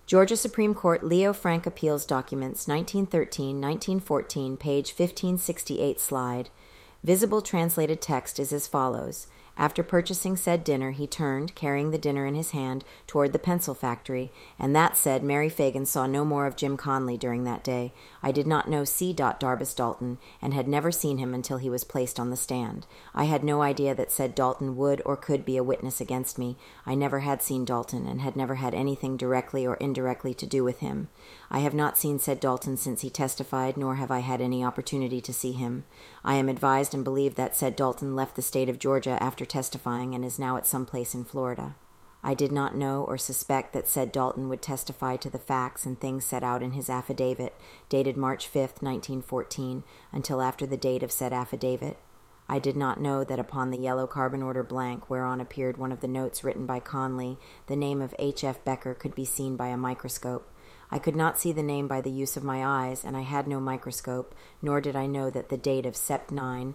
Georgia Supreme Court Leo Frank Appeals Documents 1913-1914, page 1568 slide. Visible translated text is as follows. After purchasing said dinner, he turned, carrying the dinner in his hand, toward the pencil factory, and that said, Mary Fagan saw no more of Jim Conley during that day. I did not know C. Darbus Dalton, and had never seen him until he was placed on the stand. I had no idea that said Dalton would or could be a witness against me. I never had seen Dalton, and had never had anything directly or indirectly to do with him. I have not seen said Dalton since he testified, nor have I had any opportunity to see him. I am advised and believe that said Dalton left the state of Georgia after testifying and is now at some place in Florida. I did not know or suspect that said Dalton would testify to the facts and things set out in his affidavit, dated March 5, 1914, until after the date of said affidavit. I did not know that upon the yellow carbon order blank whereon appeared one of the notes written by Conley, the name of H. F. Becker could be seen by a microscope. I could not see the name by the use of my eyes, and I had no microscope, nor did I know that the date of Sept. 9,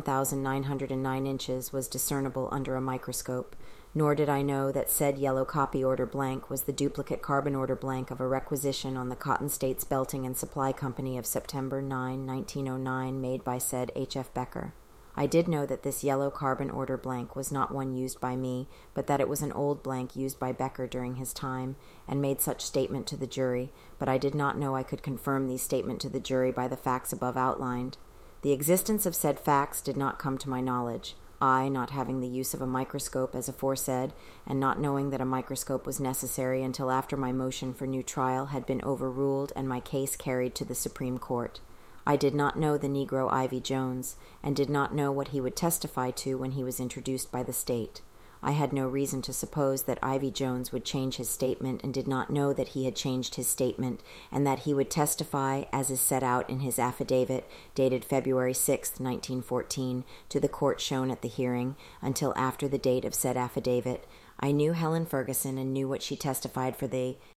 1909 inches, was discernible under a microscope, nor did I know that said yellow copy order blank was the duplicate carbon order blank of a requisition on the Cotton States Belting and Supply Company of September 9, 1909, made by said H. F. Becker. I did know that this yellow carbon order blank was not one used by me, but that it was an old blank used by Becker during his time, and made such statement to the jury, but I did not know I could confirm these statement to the jury by the facts above outlined. The existence of said facts did not come to my knowledge, I not having the use of a microscope as aforesaid, and not knowing that a microscope was necessary until after my motion for new trial had been overruled and my case carried to the Supreme Court. I did not know the Negro Ivy Jones, and did not know what he would testify to when he was introduced by the state. I had no reason to suppose that Ivy Jones would change his statement, and did not know that he had changed his statement, and that he would testify, as is set out in his affidavit, dated February 6, 1914, to the court shown at the hearing, until after the date of said affidavit. I knew Helen Ferguson and knew what she testified for the